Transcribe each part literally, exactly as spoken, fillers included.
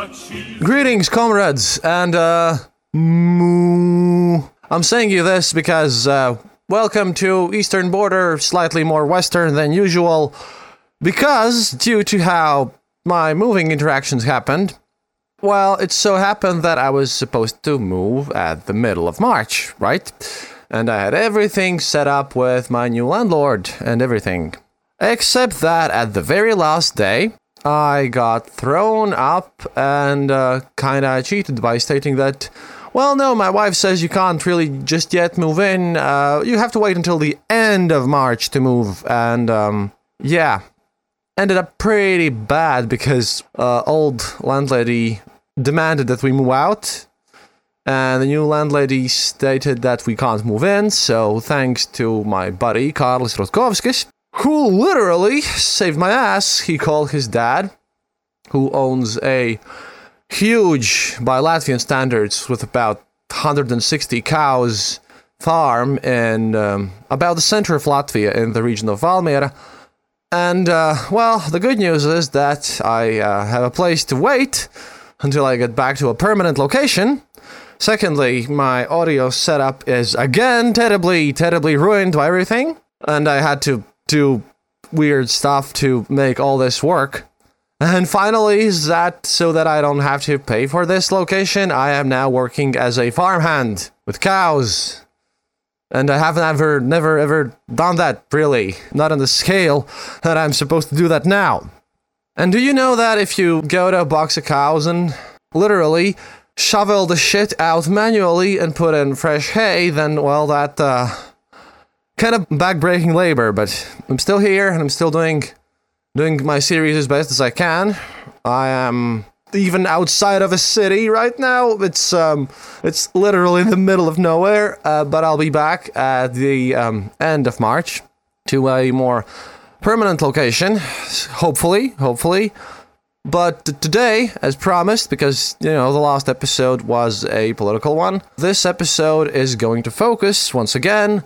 Greetings, comrades, and, uh, moo. I'm saying you this because, uh, welcome to Eastern Border, slightly more Western than usual, because, due to how my moving interactions happened, well, it so happened that I was supposed to move at the middle of March, right? And I had everything set up with my new landlord and everything. Except that at the very last day, I got thrown up and uh, kinda cheated by stating that, well, no, my wife says you can't really just yet move in. Uh, you have to wait until the end of March to move. And, um, yeah, ended up pretty bad because uh, old landlady demanded that we move out. And the new landlady stated that we can't move in. So thanks to my buddy, Karlis Rutkovskis, who literally saved my ass. He called his dad, who owns a huge, by Latvian standards, with about one hundred sixty cows farm in um, about the center of Latvia in the region of Valmiera. And, uh, well, the good news is that I uh, have a place to wait until I get back to a permanent location. Secondly, my audio setup is again terribly, terribly ruined by everything. And I had to do weird stuff to make all this work. And finally, is that so that I don't have to pay for this location, I am now working as a farmhand with cows. And I haven't ever, never, ever done that, really. Not on the scale that I'm supposed to do that now. And do you know that if you go to a box of cows and literally shovel the shit out manually and put in fresh hay, then, well, that, uh... kind of back-breaking labor, but I'm still here, and I'm still doing doing my series as best as I can. I am even outside of a city right now. It's um, it's literally in the middle of nowhere, uh, but I'll be back at the um, end of March to a more permanent location, hopefully, hopefully. But today, as promised, because, you know, the last episode was a political one, this episode is going to focus, once again,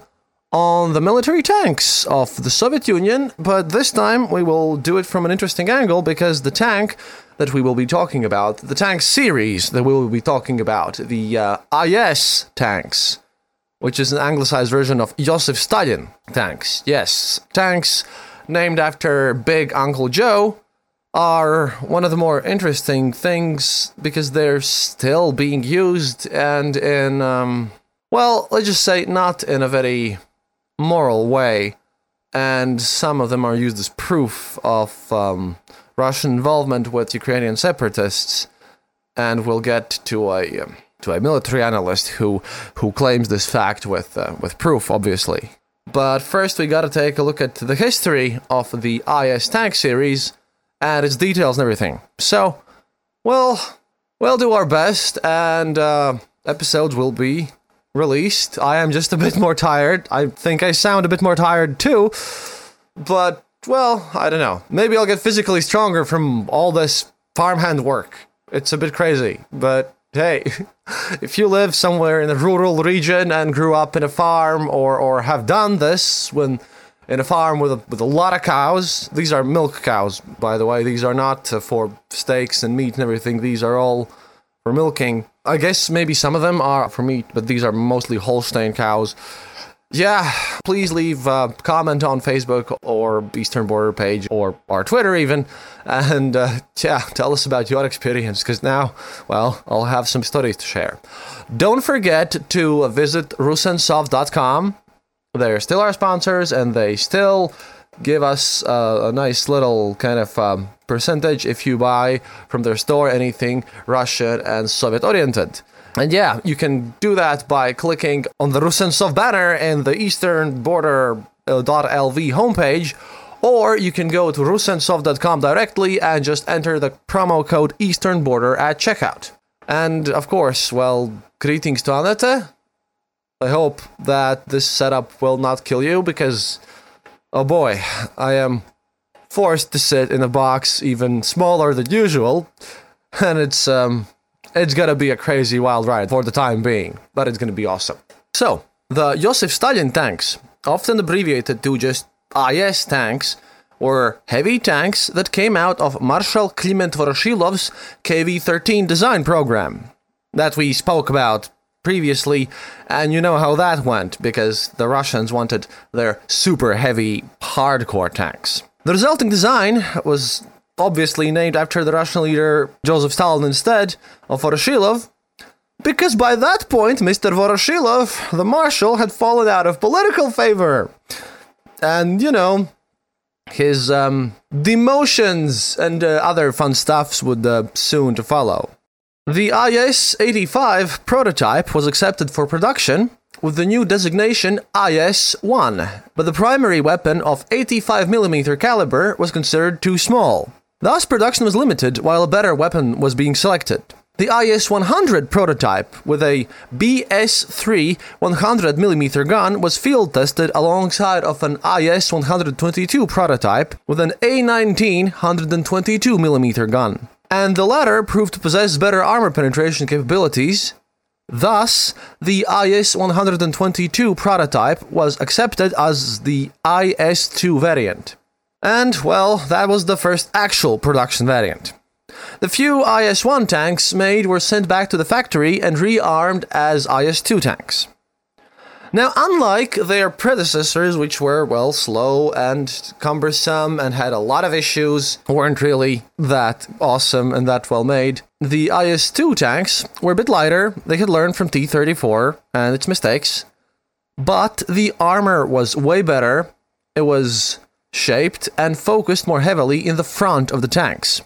on the military tanks of the Soviet Union, but this time we will do it from an interesting angle because the tank that we will be talking about, the tank series that we will be talking about, the uh, I S tanks, which is an anglicized version of Joseph Stalin tanks. Yes, tanks named after Big Uncle Joe are one of the more interesting things because they're still being used and in, um, well, let's just say not in a very moral way, and some of them are used as proof of um, Russian involvement with Ukrainian separatists, and we'll get to a um, to a military analyst who who claims this fact with uh, with proof, obviously. But first, we got to take a look at the history of the I S tank series and its details and everything. So, well, we'll do our best, and uh, episodes will be released. I am just a bit more tired. I think I sound a bit more tired too. But, well, I don't know. Maybe I'll get physically stronger from all this farmhand work. It's a bit crazy. But, hey, if you live somewhere in a rural region and grew up in a farm or, or have done this when in a farm with a, with a lot of cows, these are milk cows, by the way. These are not uh, for steaks and meat and everything. These are all for milking. I guess maybe some of them are for meat, but these are mostly Holstein cows. Yeah, please leave a comment on Facebook or Eastern Border page or our Twitter even, and uh, yeah, tell us about your experience, because now, well, I'll have some stories to share. Don't forget to visit Rusensov dot com. They're still our sponsors, and they still give us uh, a nice little kind of um, percentage if you buy from their store anything Russian and Soviet oriented. And yeah, you can do that by clicking on the Rusensov banner in the Eastern Border dot L V homepage, or you can go to Rusensov dot com directly and just enter the promo code Eastern Border at checkout. And of course, well, greetings to Anette. I hope that this setup will not kill you, because oh boy, I am forced to sit in a box even smaller than usual, and it's um, it's gonna be a crazy wild ride for the time being, but it's gonna be awesome. So, the Joseph Stalin tanks, often abbreviated to just I S tanks, were heavy tanks that came out of Marshal Kliment Voroshilov's K V thirteen design program that we spoke about previously, and you know how that went, because the Russians wanted their super heavy, hardcore tanks. The resulting design was obviously named after the Russian leader Joseph Stalin instead of Voroshilov, because by that point, Mister Voroshilov, the marshal, had fallen out of political favor. And, you know, his um, demotions and uh, other fun stuffs would uh, soon to follow. The I S eighty-five prototype was accepted for production with the new designation I S one, but the primary weapon of eighty-five millimeter caliber was considered too small. Thus, production was limited while a better weapon was being selected. The I S one hundred prototype with a B S three one hundred millimeter gun was field tested alongside of an I S one twenty-two prototype with an A nineteen one twenty-two millimeter gun, and the latter proved to possess better armor penetration capabilities. Thus, the I S one twenty-two prototype was accepted as the I S two variant. And, well, that was the first actual production variant. The few I S one tanks made were sent back to the factory and rearmed as I S two tanks. Now, unlike their predecessors, which were, well, slow and cumbersome and had a lot of issues, weren't really that awesome and that well made, the I S two tanks were a bit lighter. They had learned from T thirty-four and its mistakes, but the armor was way better. It was shaped and focused more heavily in the front of the tanks.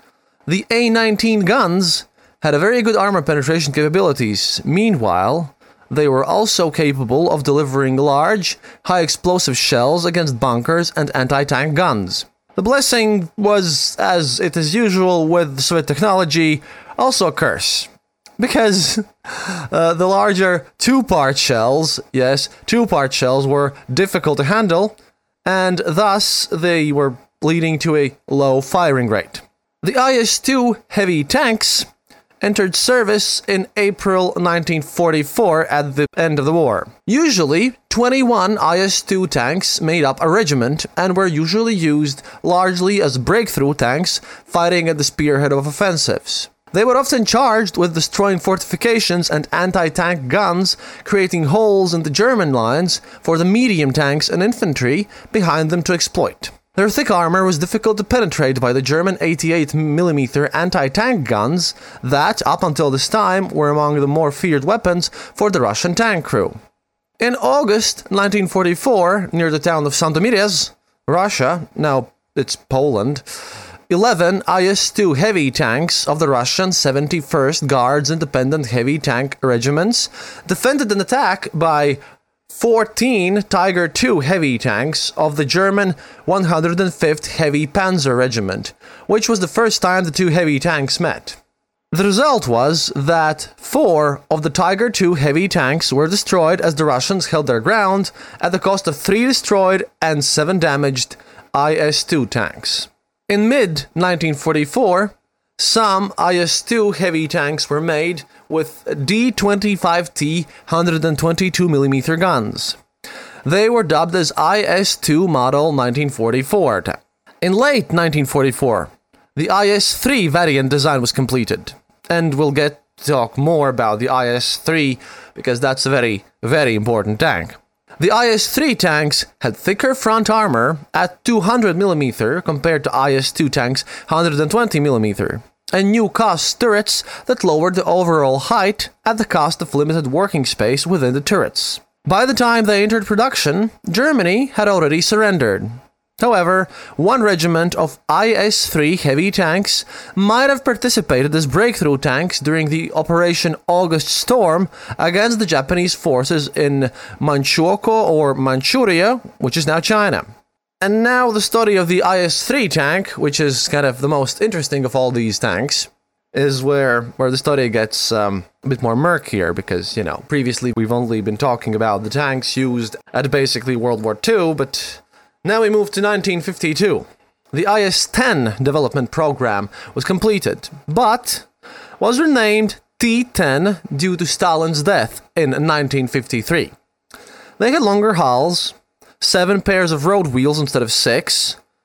The A nineteen guns had a very good armor penetration capabilities. Meanwhile, they were also capable of delivering large, high-explosive shells against bunkers and anti-tank guns. The blessing was, as it is usual with Soviet technology, also a curse. Because uh, the larger two-part shells, yes, two-part shells were difficult to handle, and thus they were leading to a low firing rate. The I S two heavy tanks entered service in April nineteen forty-four at the end of the war. Usually, twenty-one I S two tanks made up a regiment and were usually used largely as breakthrough tanks fighting at the spearhead of offensives. They were often charged with destroying fortifications and anti-tank guns, creating holes in the German lines for the medium tanks and infantry behind them to exploit. Their thick armor was difficult to penetrate by the German eighty-eight millimeter anti-tank guns that, up until this time, were among the more feared weapons for the Russian tank crew. In August nineteen forty-four, near the town of Sandomierz, Russia, now it's Poland, eleven I S two heavy tanks of the Russian seventy-first Guards Independent Heavy Tank Regiments defended an attack by fourteen Tiger two heavy tanks of the German one hundred fifth Heavy Panzer Regiment, which was the first time the two heavy tanks met. The result was that four of the Tiger two heavy tanks were destroyed as the Russians held their ground at the cost of three destroyed and seven damaged I S two tanks. In mid nineteen forty-four, some I S two heavy tanks were made with D twenty-five T one twenty-two millimeter guns. They were dubbed as I S two Model nineteen forty-four. In late nineteen forty-four, the I S three variant design was completed, and we'll get to talk more about the I S three because that's a very, very important tank. The I S three tanks had thicker front armor at two hundred millimeter compared to I S two tanks one hundred twenty millimeter, and new cost turrets that lowered the overall height at the cost of limited working space within the turrets. By the time they entered production, Germany had already surrendered. However, one regiment of I S three heavy tanks might have participated as breakthrough tanks during the Operation August Storm against the Japanese forces in Manchukuo or Manchuria, which is now China. And now the story of the I S three tank, which is kind of the most interesting of all these tanks, is where, where the story gets um, a bit more murkier because, you know, previously we've only been talking about the tanks used at basically World War Two, but now we move to nineteen fifty-two. The I S ten development program was completed, but was renamed T ten due to Stalin's death in nineteen fifty-three. They had longer hulls, seven pairs of road wheels instead of six,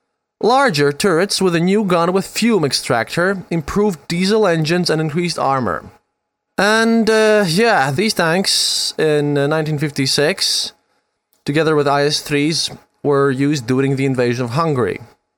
Larger turrets with a new gun with fume extractor, improved diesel engines and increased armor. And uh, yeah, these tanks in uh, nineteen fifty-six, together with I S threes, were used during the invasion of Hungary.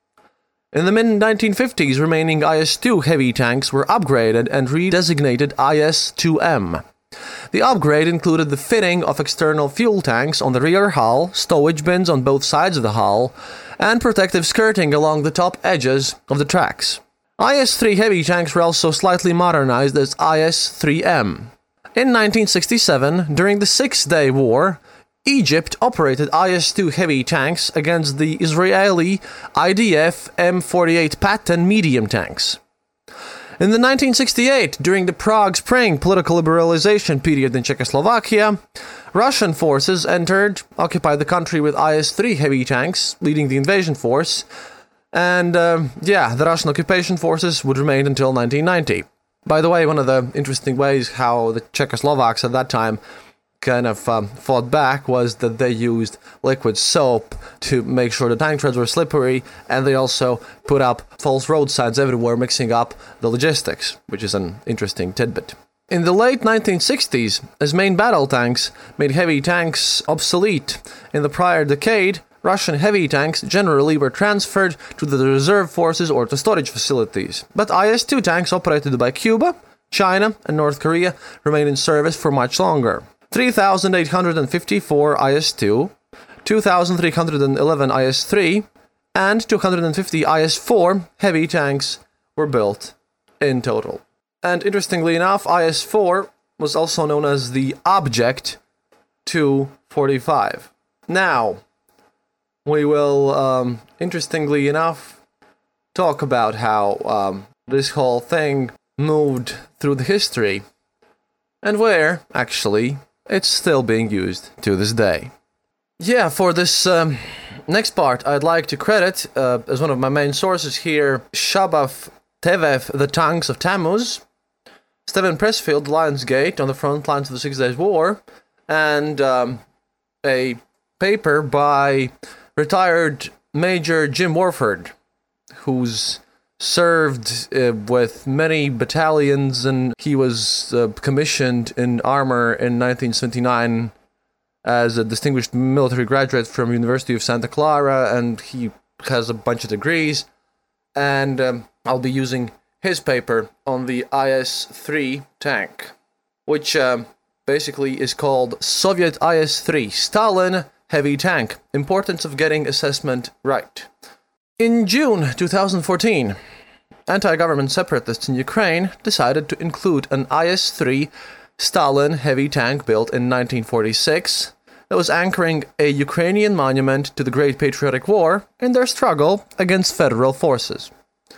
In the mid nineteen fifties, remaining I S two heavy tanks were upgraded and redesignated I S two M. The upgrade included the fitting of external fuel tanks on the rear hull, stowage bins on both sides of the hull, and protective skirting along the top edges of the tracks. I S three heavy tanks were also slightly modernized as I S three M. In nineteen sixty-seven, during the Six-Day War, Egypt operated I S two heavy tanks against the Israeli I D F M forty-eight Patton medium tanks. In the nineteen sixty-eight, during the Prague Spring political liberalization period in Czechoslovakia, Russian forces entered, occupied the country with I S three heavy tanks, leading the invasion force, and um, yeah, the Russian occupation forces would remain until nineteen ninety. By the way, one of the interesting ways how the Czechoslovaks at that time kind of um, fought back was that they used liquid soap to make sure the tank treads were slippery, and they also put up false road signs everywhere, mixing up the logistics, which is an interesting tidbit. In the late nineteen sixties, as main battle tanks made heavy tanks obsolete in the prior decade, Russian heavy tanks generally were transferred to the reserve forces or to storage facilities. But I S two tanks operated by Cuba, China, and North Korea remained in service for much longer. three thousand eight hundred fifty-four I S two, two thousand three hundred eleven I S three, and two hundred fifty I S four heavy tanks were built in total. And interestingly enough, I S four was also known as the Object two forty-five. Now, we will, um, interestingly enough, talk about how um, this whole thing moved through the history, and where, actually, it's still being used to this day. Yeah, for this um, next part, I'd like to credit, uh, as one of my main sources here, Shabaf Tevev, The Tanks of Tammuz, Stephen Pressfield, Lions Gate, on the front lines of the Six Days War, and um, a paper by retired Major Jim Warford, who's served uh, with many battalions, and he was uh, commissioned in armor in nineteen seventy-nine as a distinguished military graduate from University of Santa Clara, and he has a bunch of degrees, and um, I'll be using his paper on the I S three tank, which uh, basically is called Soviet I S three Stalin Heavy Tank, Importance of Getting Assessment Right. In June twenty fourteen, anti-government separatists in Ukraine decided to include an I S three Stalin heavy tank built in nineteen forty-six that was anchoring a Ukrainian monument to the Great Patriotic War in their struggle against federal forces.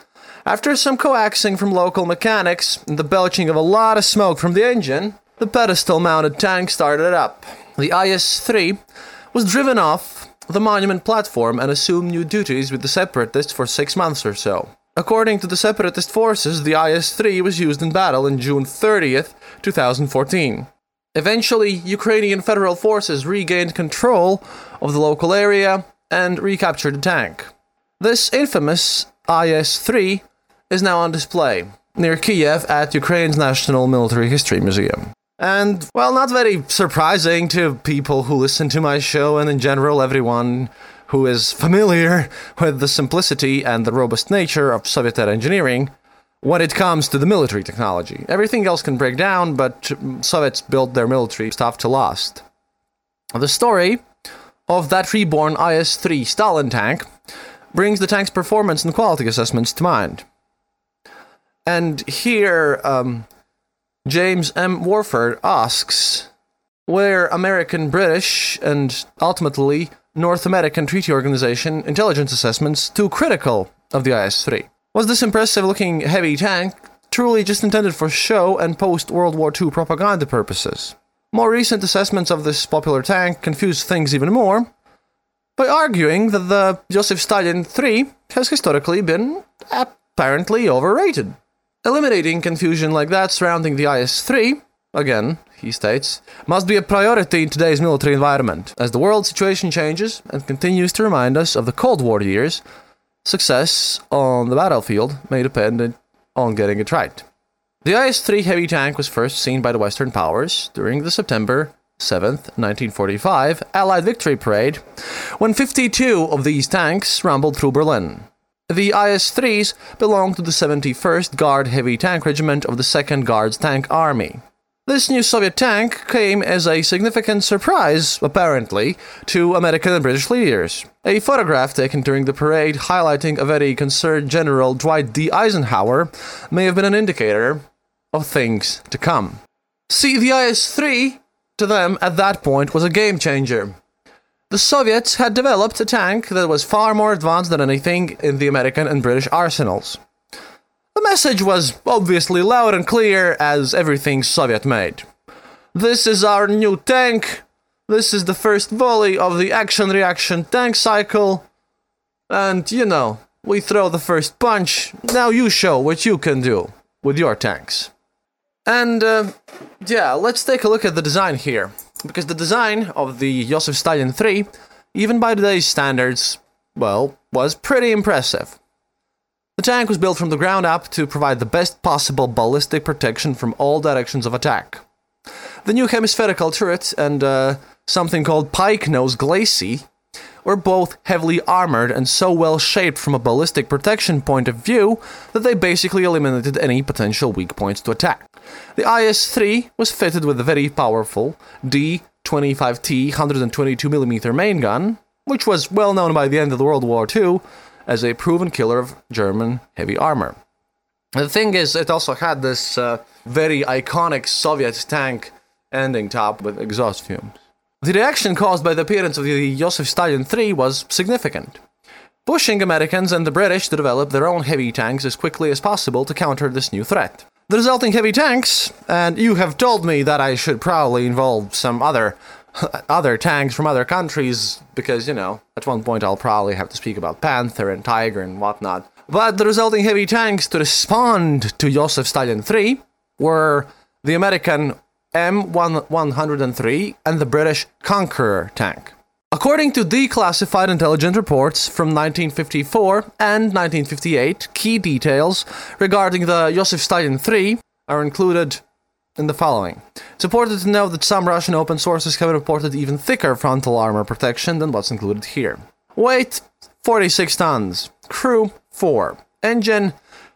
After some coaxing from local mechanics and the belching of a lot of smoke from the engine, the pedestal-mounted tank started up. The I S three was driven off the monument platform and assumed new duties with the separatists for six months or so. According to the separatist forces, the I S three was used in battle on June thirtieth, twenty fourteen. Eventually, Ukrainian federal forces regained control of the local area and recaptured the tank. This infamous I S three is now on display near Kiev at Ukraine's National Military History Museum. And, well, not very surprising to people who listen to my show, and in general everyone who is familiar with the simplicity and the robust nature of Soviet engineering when it comes to the military technology. Everything else can break down, but Soviets built their military stuff to last. The story of that reborn I S three Stalin tank brings the tank's performance and quality assessments to mind. And here, um... James M. Warford asks, were American, British, and ultimately North American Treaty Organization intelligence assessments too critical of the I S three? Was this impressive-looking heavy tank truly just intended for show and post-World War Two propaganda purposes? More recent assessments of this popular tank confuse things even more by arguing that the Joseph Stalin three has historically been apparently overrated. Eliminating confusion like that surrounding the I S three, again, he states, must be a priority in today's military environment. As the world situation changes and continues to remind us of the Cold War years, success on the battlefield may depend on getting it right. The I S three heavy tank was first seen by the Western powers during the September seventh, nineteen forty-five Allied Victory Parade, when fifty-two of these tanks rumbled through Berlin. The I S threes belonged to the seventy-first Guard Heavy Tank Regiment of the second Guards Tank Army. This new Soviet tank came as a significant surprise, apparently, to American and British leaders. A photograph taken during the parade highlighting a very concerned General Dwight D. Eisenhower may have been an indicator of things to come. See, the I S three, to them at that point, was a game changer. The Soviets had developed a tank that was far more advanced than anything in the American and British arsenals. The message was obviously loud and clear as everything Soviet made. This is our new tank. This is the first volley of the action-reaction tank cycle. And, you know, we throw the first punch. Now you show what you can do with your tanks. And, uh, yeah, let's take a look at the design here. Because the design of the Joseph Stalin three, even by today's standards, well, was pretty impressive. The tank was built from the ground up to provide the best possible ballistic protection from all directions of attack. The new hemispherical turret and uh, something called pike nose glacis were both heavily armored and so well shaped from a ballistic protection point of view that they basically eliminated any potential weak points to attack. The I S three was fitted with a very powerful D twenty-five T one twenty-two millimeter main gun, which was well known by the end of World War Two as a proven killer of German heavy armor. The thing is, it also had this uh, very iconic Soviet tank ending top with exhaust fumes. The reaction caused by the appearance of the Joseph Stalin three was significant, pushing Americans and the British to develop their own heavy tanks as quickly as possible to counter this new threat. The resulting heavy tanks, and you have told me that I should probably involve some other other tanks from other countries, because, you know, at one point I'll probably have to speak about Panther and Tiger and whatnot. But the resulting heavy tanks to respond to Joseph Stalin three were the American M one oh three and the British Conqueror tank. According to declassified intelligence reports from nineteen fifty-four and nineteen fifty-eight, key details regarding the Joseph Stalin three are included in the following. It's important to note that some Russian open sources have reported even thicker frontal armor protection than what's included here. Weight, forty-six tons. Crew, four. Engine,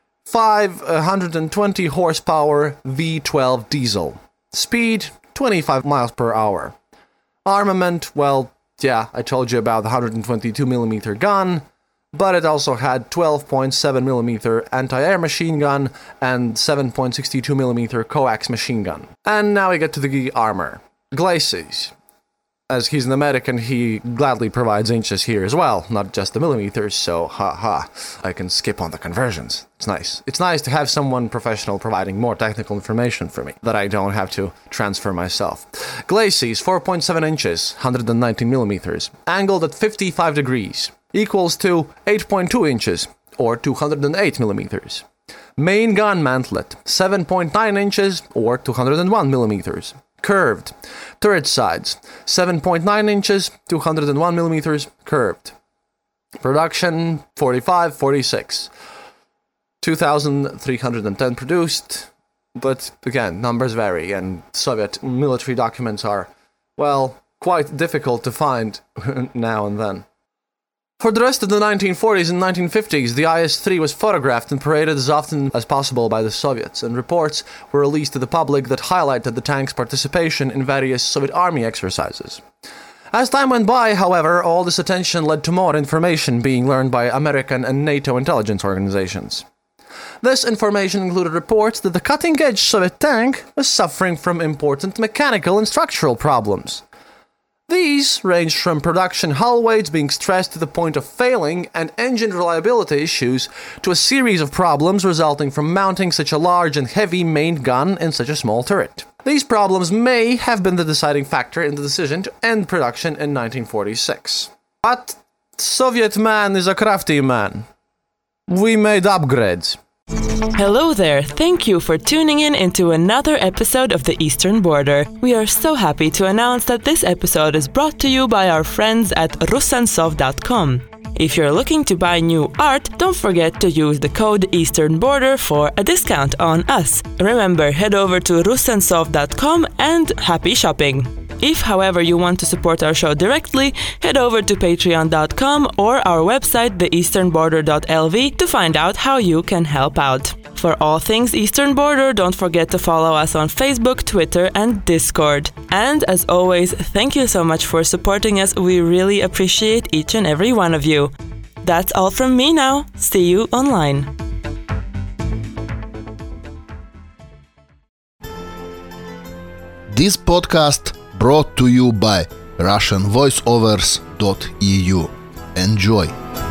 five hundred twenty horsepower V twelve diesel. Speed, twenty-five miles per hour. Armament, well, yeah, I told you about the one twenty-two millimeter gun, but it also had twelve point seven millimeter anti-air machine gun and seven point six two millimeter coax machine gun. And now we get to the armor. Glacis. As he's an American, he gladly provides inches here as well, not just the millimeters, so ha-ha, I can skip on the conversions. It's nice. It's nice to have someone professional providing more technical information for me, that I don't have to transfer myself. Glacis, four point seven inches, one hundred nineteen millimeters, angled at fifty-five degrees, equals to eight point two inches, or two hundred eight millimeters. Main gun mantlet, seven point nine inches, or two hundred one millimeters. Curved. Turret sides, seven point nine inches, two hundred one millimeters, curved. Production, forty-five, forty-six. two thousand three hundred ten produced, but again, numbers vary, and Soviet military documents are, well, quite difficult to find now and then. For the rest of the nineteen forties and nineteen fifties, the I S three was photographed and paraded as often as possible by the Soviets, and reports were released to the public that highlighted the tank's participation in various Soviet army exercises. As time went by, however, all this attention led to more information being learned by American and NATO intelligence organizations. This information included reports that the cutting-edge Soviet tank was suffering from important mechanical and structural problems. These ranged from production hull weights being stressed to the point of failing and engine reliability issues to a series of problems resulting from mounting such a large and heavy main gun in such a small turret. These problems may have been the deciding factor in the decision to end production in nineteen forty-six. But Soviet man is a crafty man. We made upgrades. Hello there, thank you for tuning in into another episode of The Eastern Border. We are so happy to announce that this episode is brought to you by our friends at Rusansov dot com. If you're looking to buy new art, don't forget to use the code Eastern Border for a discount on us. Remember, head over to russensov dot com and happy shopping! If, however, you want to support our show directly, head over to patreon dot com or our website the eastern border dot l v to find out how you can help out. For all things Eastern Border, don't forget to follow us on Facebook, Twitter, and Discord. And as always, thank you so much for supporting us. We really appreciate each and every one of you. That's all from me now. See you online. This podcast brought to you by russian voiceovers dot e u. Enjoy!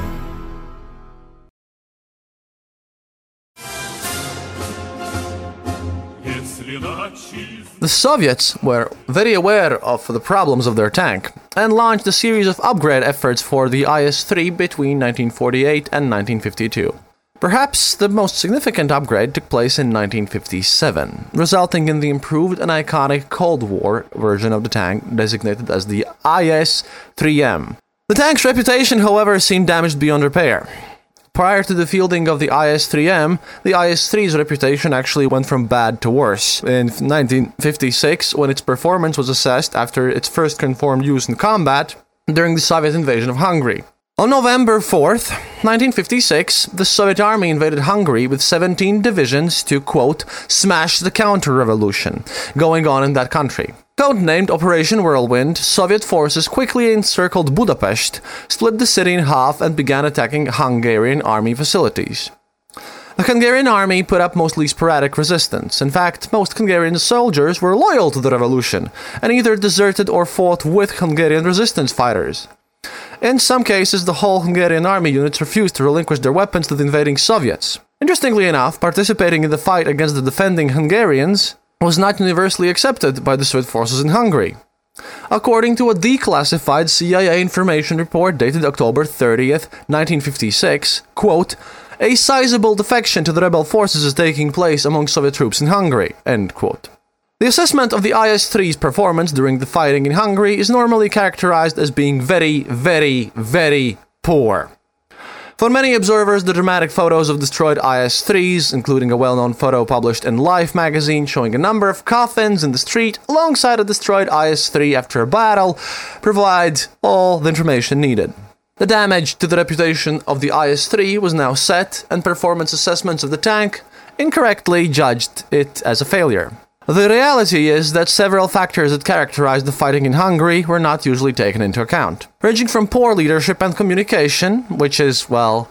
The Soviets were very aware of the problems of their tank and launched a series of upgrade efforts for the I S three between nineteen forty-eight and nineteen fifty-two. Perhaps the most significant upgrade took place in nineteen fifty-seven, resulting in the improved and iconic Cold War version of the tank designated as the I S three M. The tank's reputation, however, seemed damaged beyond repair. Prior to the fielding of the I S three M, the I S three's reputation actually went from bad to worse. In nineteen fifty-six, when its performance was assessed after its first confirmed use in combat during the Soviet invasion of Hungary. On November fourth, nineteen fifty-six, the Soviet army invaded Hungary with seventeen divisions to, quote, smash the counter-revolution going on in that country. Codenamed Operation Whirlwind, Soviet forces quickly encircled Budapest, split the city in half, and began attacking Hungarian army facilities. The Hungarian army put up mostly sporadic resistance. In fact, most Hungarian soldiers were loyal to the revolution, and either deserted or fought with Hungarian resistance fighters. In some cases, the whole Hungarian army units refused to relinquish their weapons to the invading Soviets. Interestingly enough, participating in the fight against the defending Hungarians was not universally accepted by the Soviet forces in Hungary. According to a declassified C I A information report dated October thirtieth, nineteen fifty-six, quote, a sizable defection to the rebel forces is taking place among Soviet troops in Hungary, end quote. The assessment of the I S three's performance during the fighting in Hungary is normally characterized as being very, very, very poor. For many observers, the dramatic photos of destroyed I S threes, including a well-known photo published in Life magazine showing a number of coffins in the street alongside a destroyed I S three after a battle, provide all the information needed. The damage to the reputation of the I S three was now set, and performance assessments of the tank incorrectly judged it as a failure. The reality is that several factors that characterized the fighting in Hungary were not usually taken into account. Ranging from poor leadership and communication, which is, well,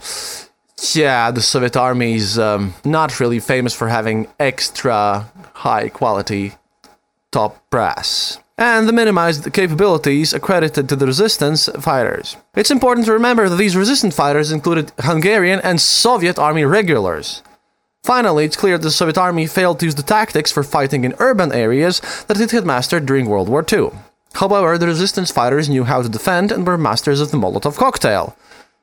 yeah, the Soviet army's um, not really famous for having extra high-quality top brass, and the minimized capabilities accredited to the resistance fighters. It's important to remember that these resistance fighters included Hungarian and Soviet army regulars. Finally, it's clear that the Soviet army failed to use the tactics for fighting in urban areas that it had mastered during World War Two. However, the resistance fighters knew how to defend and were masters of the Molotov cocktail.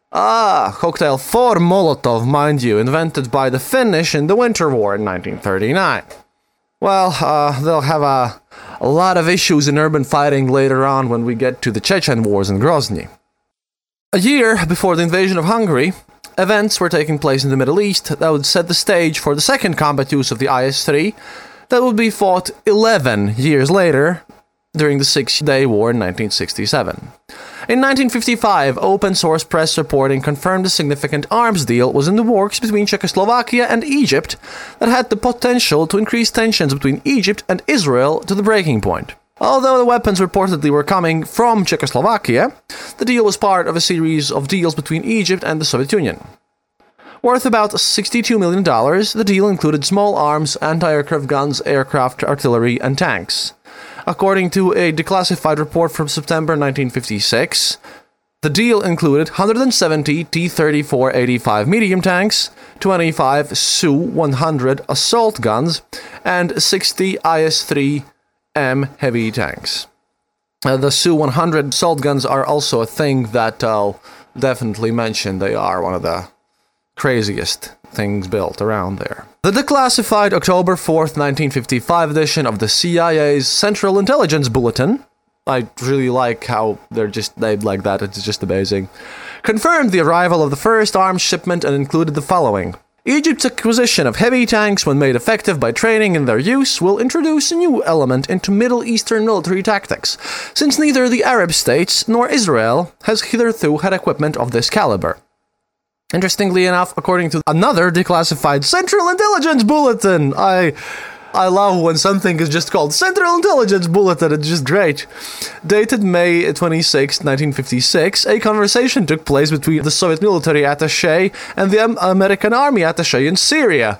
Ah, cocktail for Molotov, mind you, invented by the Finnish in the Winter War in nineteen thirty-nine. Well, uh, they'll have a, a lot of issues in urban fighting later on when we get to the Chechen Wars in Grozny. A year before the invasion of Hungary, events were taking place in the Middle East that would set the stage for the second combat use of the I S three that would be fought eleven years later during the Six-Day War in nineteen sixty-seven. In nineteen fifty-five, open-source press reporting confirmed a significant arms deal was in the works between Czechoslovakia and Egypt that had the potential to increase tensions between Egypt and Israel to the breaking point. Although the weapons reportedly were coming from Czechoslovakia, the deal was part of a series of deals between Egypt and the Soviet Union. Worth about sixty-two million dollars, the deal included small arms, anti-aircraft guns, aircraft, artillery, and tanks. According to a declassified report from September nineteen fifty-six, the deal included one hundred seventy T thirty-four eighty-five medium tanks, twenty-five S U one hundred assault guns, and sixty I S three M heavy tanks. Uh, the S U one hundred assault guns are also a thing that I'll definitely mention. They are one of the craziest things built around there. The declassified October fourth, nineteen fifty-five edition of the C I A's Central Intelligence Bulletin, I really like how they're just named like that, it's just amazing, confirmed the arrival of the first arms shipment and included the following. Egypt's acquisition of heavy tanks, when made effective by training in their use, will introduce a new element into Middle Eastern military tactics, since neither the Arab states nor Israel has hitherto had equipment of this caliber. Interestingly enough, according to another declassified Central Intelligence Bulletin, I... I love when something is just called Central Intelligence Bulletin, it's just great. Dated May twenty-sixth, nineteen fifty-six, a conversation took place between the Soviet military attaché and the American army attaché in Syria.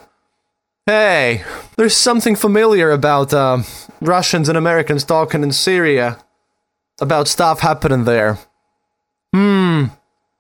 Hey, there's something familiar about uh, Russians and Americans talking in Syria about stuff happening there. Hmm,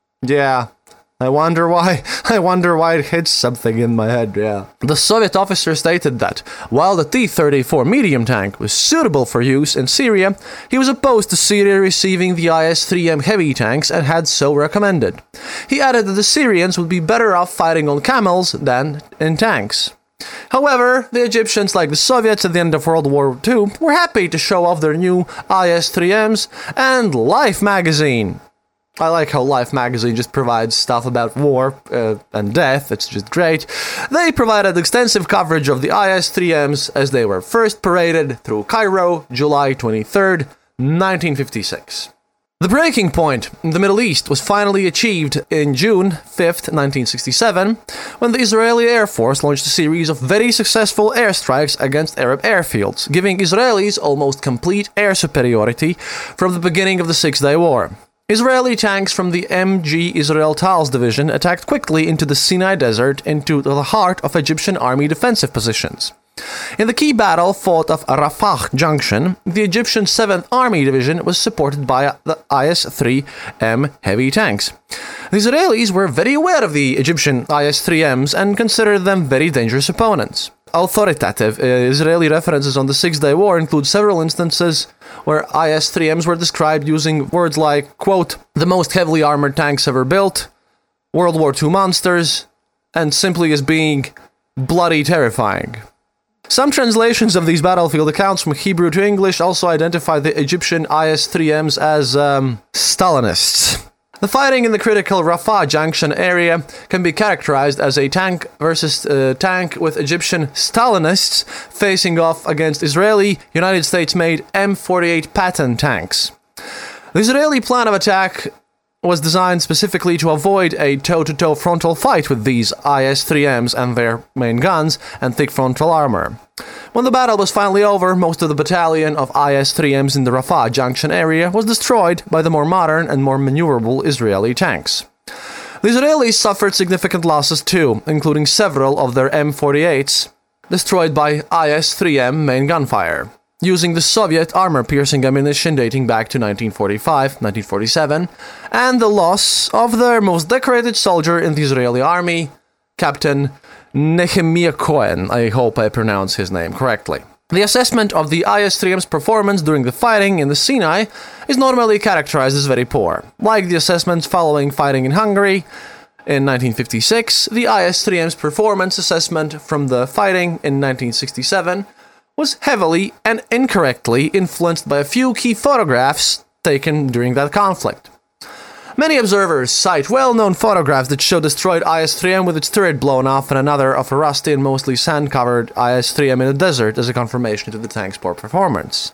yeah. I wonder why, I wonder why it hits something in my head, yeah. The Soviet officer stated that, while the T thirty-four medium tank was suitable for use in Syria, he was opposed to Syria receiving the I S three M heavy tanks and had so recommended. He added that the Syrians would be better off fighting on camels than in tanks. However, the Egyptians, like the Soviets at the end of World War Two, were happy to show off their new I S three Ms, and Life magazine. I like how Life magazine just provides stuff about war uh, and death, it's just great. They provided extensive coverage of the I S three Ms as they were first paraded through Cairo, July twenty-third, nineteen fifty-six. The breaking point in the Middle East was finally achieved in June fifth, nineteen sixty-seven, when the Israeli Air Force launched a series of very successful airstrikes against Arab airfields, giving Israelis almost complete air superiority from the beginning of the Six-Day War. Israeli tanks from the M G Israel Tal's division attacked quickly into the Sinai Desert into the heart of Egyptian army defensive positions. In the key battle fought of Rafah Junction, the Egyptian seventh Army Division was supported by the I S three M heavy tanks. The Israelis were very aware of the Egyptian I S three Ms and considered them very dangerous opponents. Authoritative uh, Israeli references on the Six-Day War include several instances where I S three Ms were described using words like, quote, the most heavily armored tanks ever built, World War Two monsters, and simply as being bloody terrifying. Some translations of these battlefield accounts from Hebrew to English also identify the Egyptian I S three Ms as um, Stalinists. The fighting in the critical Rafah Junction area can be characterized as a tank versus uh, tank with Egyptian Stalinists facing off against Israeli, United States-made M forty-eight Patton tanks. The Israeli plan of attack was designed specifically to avoid a toe-to-toe frontal fight with these I S three Ms and their main guns and thick frontal armor. When the battle was finally over, most of the battalion of I S three Ms in the Rafah Junction area was destroyed by the more modern and more maneuverable Israeli tanks. The Israelis suffered significant losses too, including several of their M forty-eights, destroyed by I S three M main gunfire, using the Soviet armor-piercing ammunition dating back to nineteen forty-five nineteen forty-seven, and the loss of their most decorated soldier in the Israeli army, Captain Nehemiah Cohen. I hope I pronounce his name correctly. The assessment of the I S three M's performance during the fighting in the Sinai is normally characterized as very poor. Like the assessments following fighting in Hungary in nineteen fifty-six, the I S three M's performance assessment from the fighting in nineteen sixty-seven was heavily and incorrectly influenced by a few key photographs taken during that conflict. Many observers cite well-known photographs that show destroyed I S three M with its turret blown off and another of a rusty and mostly sand-covered I S three M in the desert as a confirmation to the tank's poor performance.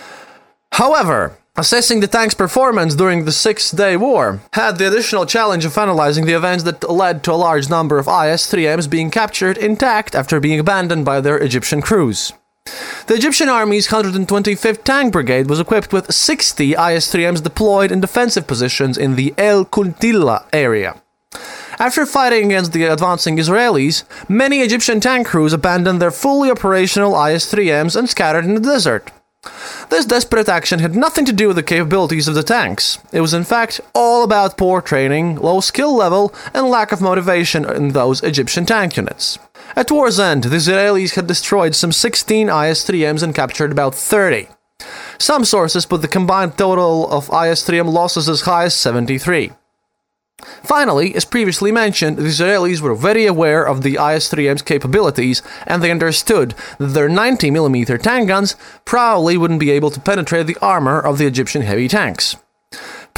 However, assessing the tank's performance during the Six-Day War had the additional challenge of analyzing the events that led to a large number of I S three Ms being captured intact after being abandoned by their Egyptian crews. The Egyptian Army's one hundred twenty-fifth Tank Brigade was equipped with sixty I S three Ms deployed in defensive positions in the El Kuntilla area. After fighting against the advancing Israelis, many Egyptian tank crews abandoned their fully operational I S three Ms and scattered in the desert. This desperate action had nothing to do with the capabilities of the tanks. It was in fact all about poor training, low skill level, and lack of motivation in those Egyptian tank units. At war's end, the Israelis had destroyed some sixteen I S three Ms and captured about thirty. Some sources put the combined total of I S three M losses as high as seventy-three. Finally, as previously mentioned, the Israelis were very aware of the I S three M's capabilities, and they understood that their ninety millimeter tank guns probably wouldn't be able to penetrate the armor of the Egyptian heavy tanks.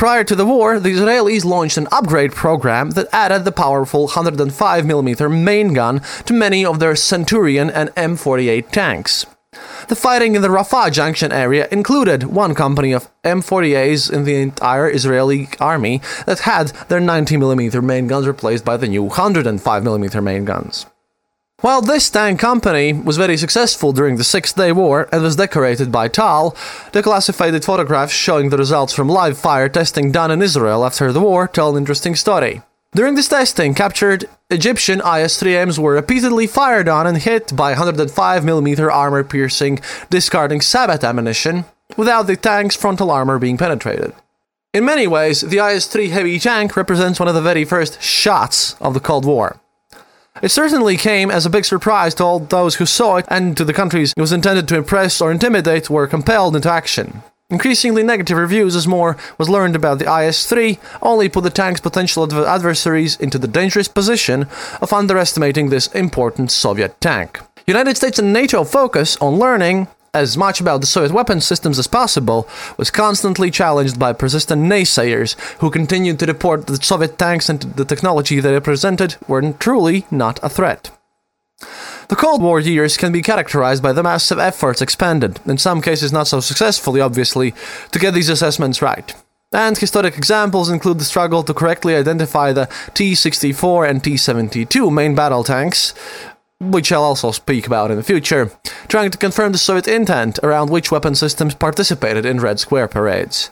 Prior to the war, the Israelis launched an upgrade program that added the powerful one hundred five millimeter main gun to many of their Centurion and M forty-eight tanks. The fighting in the Rafah Junction area included one company of M forty-eights in the entire Israeli army that had their ninety millimeter main guns replaced by the new one hundred five millimeter main guns. While this tank company was very successful during the Six-Day War and was decorated by T A L, the classified photographs showing the results from live fire testing done in Israel after the war tell an interesting story. During this testing, captured Egyptian I S three Ms were repeatedly fired on and hit by one hundred five millimeter armor-piercing, discarding Sabot ammunition, without the tank's frontal armor being penetrated. In many ways, the I S three heavy tank represents one of the very first shots of the Cold War. It certainly came as a big surprise to all those who saw it, and to the countries it was intended to impress or intimidate were compelled into action. Increasingly negative reviews as more was learned about the I S three only put the tank's potential adver- adversaries into the dangerous position of underestimating this important Soviet tank. United States and NATO focus on learning as much about the Soviet weapon systems as possible was constantly challenged by persistent naysayers who continued to report that Soviet tanks and the technology they represented were truly not a threat. The Cold War years can be characterized by the massive efforts expended, in some cases not so successfully obviously, to get these assessments right. And historic examples include the struggle to correctly identify the T sixty-four and T seventy-two main battle tanks, which I'll also speak about in the future, trying to confirm the Soviet intent around which weapon systems participated in Red Square parades.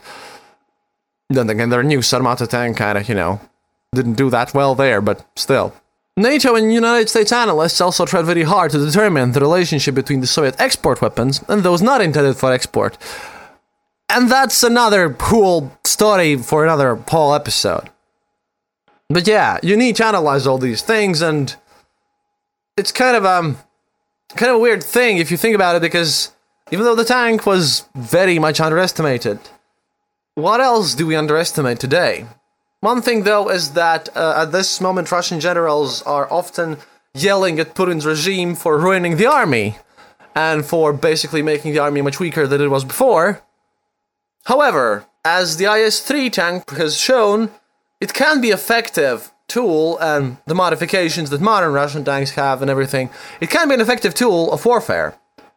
Then again, their new Sarmata tank kinda, you know, didn't do that well there, but still. NATO and United States analysts also tried very hard to determine the relationship between the Soviet export weapons and those not intended for export. And that's another cool story for another whole episode. But yeah, you need to analyze all these things, and it's kind of um, kind of a weird thing if you think about it, because even though the tank was very much underestimated, what else do we underestimate today? One thing, though, is that uh, at this moment Russian generals are often yelling at Putin's regime for ruining the army, and for basically making the army much weaker than it was before. However, as the I S three tank has shown, it can be effective tool, and the modifications that modern Russian tanks have and everything, it can be an effective tool of warfare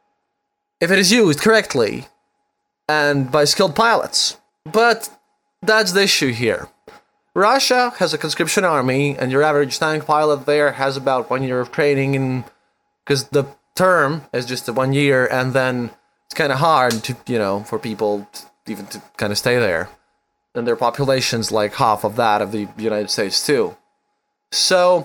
if it is used correctly and by skilled pilots. But that's the issue here. Russia has a conscription army, and your average tank pilot there has about one year of training, in because the term is just one year, and then it's kind of hard to, you know, for people to, even to kind of stay there. And their population's like half of that of the United States too. So,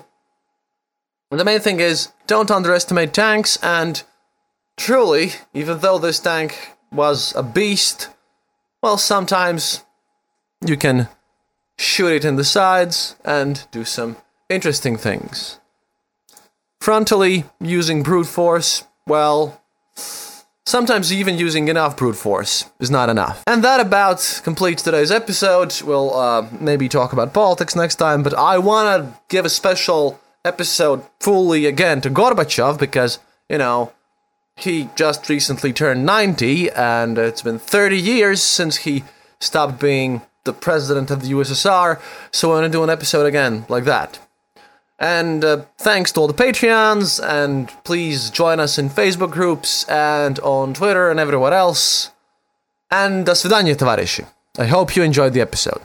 the main thing is, don't underestimate tanks, and truly, even though this tank was a beast, well, sometimes you can shoot it in the sides and do some interesting things. Frontally, using brute force, well, sometimes even using enough brute force is not enough. And that about completes today's episode. We'll uh, maybe talk about politics next time, but I want to give a special episode fully again to Gorbachev, because, you know, he just recently turned ninety, and it's been thirty years since he stopped being the president of the U S S R, so I want to do an episode again like that. And uh, thanks to all the Patreons, and please join us in Facebook groups and on Twitter and everywhere else. And до свидания, товарищи. I hope you enjoyed the episode.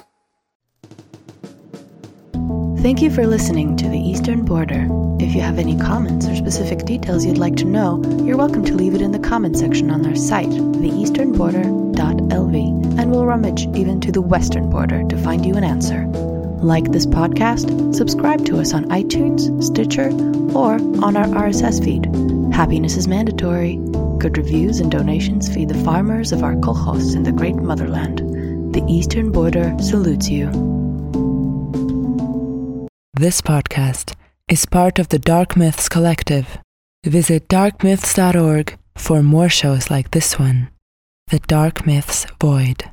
Thank you for listening to The Eastern Border. If you have any comments or specific details you'd like to know, you're welcome to leave it in the comment section on our site, the eastern border dot l v, and we'll rummage even to the western border to find you an answer. Like this podcast, subscribe to us on iTunes, Stitcher, or on our R S S feed. Happiness is mandatory. Good reviews and donations feed the farmers of our kolkhoz in the great motherland. The Eastern Border salutes you. This podcast is part of the Dark Myths Collective. Visit dark myths dot org for more shows like this one, The Dark Myths Void.